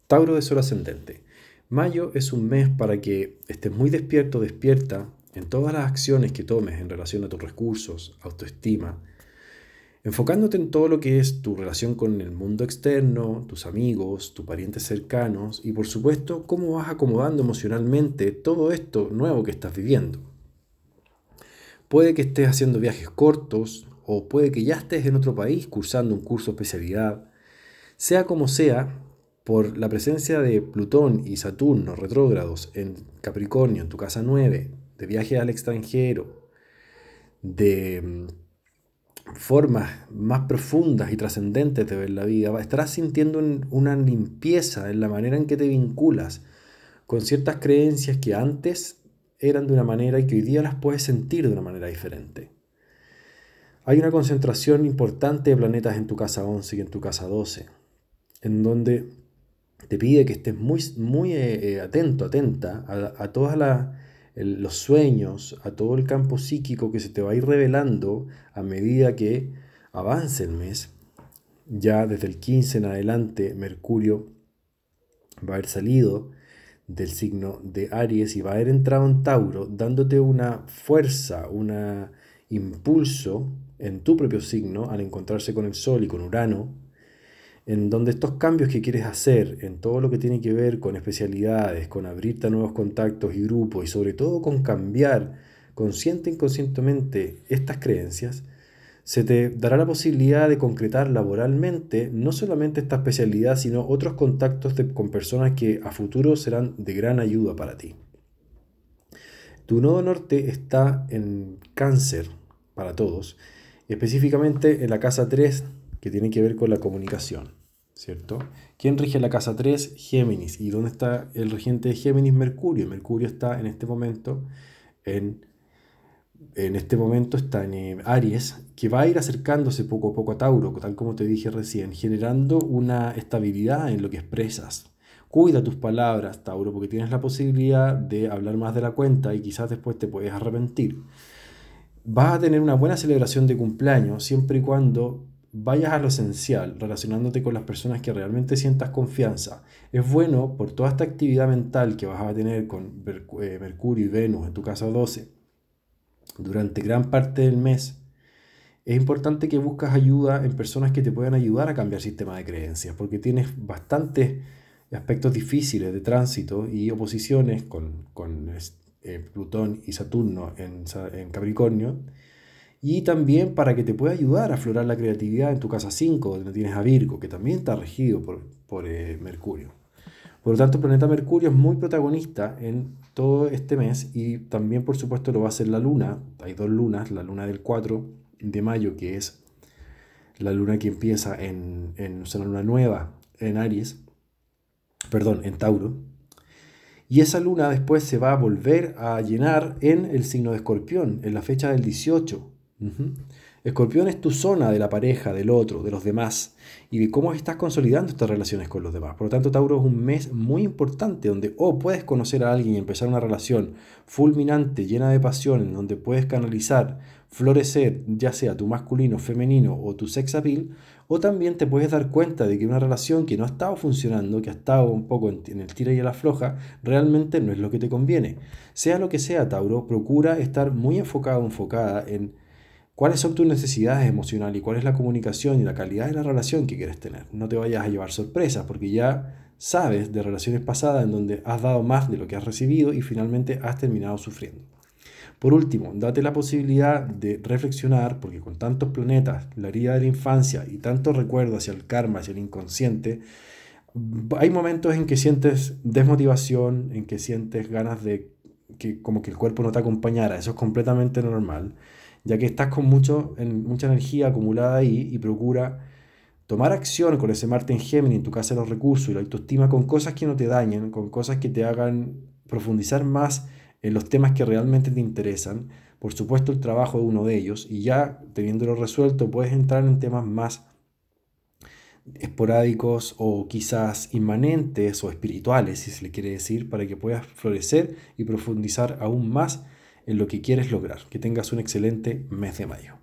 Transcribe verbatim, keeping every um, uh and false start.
Tauro de Sol ascendente. Mayo es un mes para que estés muy despierto, despierta en todas las acciones que tomes en relación a tus recursos, autoestima, enfocándote en todo lo que es tu relación con el mundo externo, tus amigos, tus parientes cercanos y por supuesto cómo vas acomodando emocionalmente todo esto nuevo que estás viviendo. Puede que estés haciendo viajes cortos o puede que ya estés en otro país cursando un curso de especialidad. Sea como sea, por la presencia de Plutón y Saturno retrógrados en Capricornio, en tu casa nueve, de viajes al extranjero, de mm, formas más profundas y trascendentes de ver la vida, estarás sintiendo una limpieza en la manera en que te vinculas con ciertas creencias que antes eran de una manera y que hoy día las puedes sentir de una manera diferente. Hay una concentración importante de planetas en tu casa once y en tu casa doce, en donde te pide que estés muy, muy eh, atento, atenta a, a todos los sueños, a todo el campo psíquico que se te va a ir revelando a medida que avance el mes. Ya desde el quince en adelante, Mercurio va a haber salido del signo de Aries y va a haber entrado en Tauro, dándote una fuerza, un impulso en tu propio signo al encontrarse con el Sol y con Urano, en donde estos cambios que quieres hacer en todo lo que tiene que ver con especialidades, con abrirte a nuevos contactos y grupos y sobre todo con cambiar consciente e inconscientemente estas creencias, se te dará la posibilidad de concretar laboralmente no solamente esta especialidad, sino otros contactos de, con personas que a futuro serán de gran ayuda para ti. Tu nodo norte está en Cáncer para todos, específicamente en la casa tres, que tiene que ver con la comunicación, ¿cierto? ¿Quién rige la casa tres? Géminis. ¿Y dónde está el regente de Géminis? Mercurio. Mercurio está en este momento en, en este momento está en eh, Aries, que va a ir acercándose poco a poco a Tauro, tal como te dije recién, generando una estabilidad en lo que expresas. Cuida tus palabras, Tauro, porque tienes la posibilidad de hablar más de la cuenta y quizás después te puedes arrepentir. Vas a tener una buena celebración de cumpleaños siempre y cuando vayas a lo esencial, relacionándote con las personas que realmente sientas confianza. Es bueno por toda esta actividad mental que vas a tener con Mercurio y Venus en tu casa doce durante gran parte del mes. Es importante que busques ayuda en personas que te puedan ayudar a cambiar sistema de creencias, porque tienes bastantes aspectos difíciles de tránsito y oposiciones con, con eh, Plutón y Saturno en, en Capricornio, y también para que te pueda ayudar a aflorar la creatividad en tu casa cinco, donde tienes a Virgo, que también está regido por, por eh, Mercurio. Por lo tanto, el planeta Mercurio es muy protagonista en todo este mes y también, por supuesto, lo va a hacer la luna. Hay dos lunas, la luna del cuatro de mayo, que es la luna que empieza en, en o sea, la luna nueva en Aries, perdón, en Tauro. Y esa luna después se va a volver a llenar en el signo de Escorpión, en la fecha del dieciocho. Uh-huh. Escorpión es tu zona de la pareja, del otro, de los demás, y de cómo estás consolidando estas relaciones con los demás. Por lo tanto, Tauro es un mes muy importante donde o oh, puedes conocer a alguien y empezar una relación fulminante, llena de pasión, en donde puedes canalizar, florecer, ya sea tu masculino, femenino o tu sex appeal, o también te puedes dar cuenta de que una relación que no ha estado funcionando, que ha estado un poco en, en el tira y a la floja, realmente no es lo que te conviene. Sea lo que sea, Tauro, procura estar muy enfocado, enfocada en cuáles son tus necesidades emocionales y cuál es la comunicación y la calidad de la relación que quieres tener. No te vayas a llevar sorpresas, porque ya sabes de relaciones pasadas en donde has dado más de lo que has recibido y finalmente has terminado sufriendo. Por último, date la posibilidad de reflexionar, porque con tantos planetas, la herida de la infancia y tantos recuerdos hacia el karma, hacia el inconsciente, hay momentos en que sientes desmotivación, en que sientes ganas de que como que el cuerpo no te acompañara. Eso es completamente normal, ya que estás con mucho, en, mucha energía acumulada ahí y procura tomar acción con ese Marte en Géminis en tu casa de los recursos y la autoestima con cosas que no te dañen, con cosas que te hagan profundizar más en los temas que realmente te interesan. Por supuesto, el trabajo es uno de ellos y ya teniéndolo resuelto puedes entrar en temas más esporádicos o quizás inmanentes o espirituales, si se le quiere decir, para que puedas florecer y profundizar aún más en lo que quieres lograr. Que tengas un excelente mes de mayo.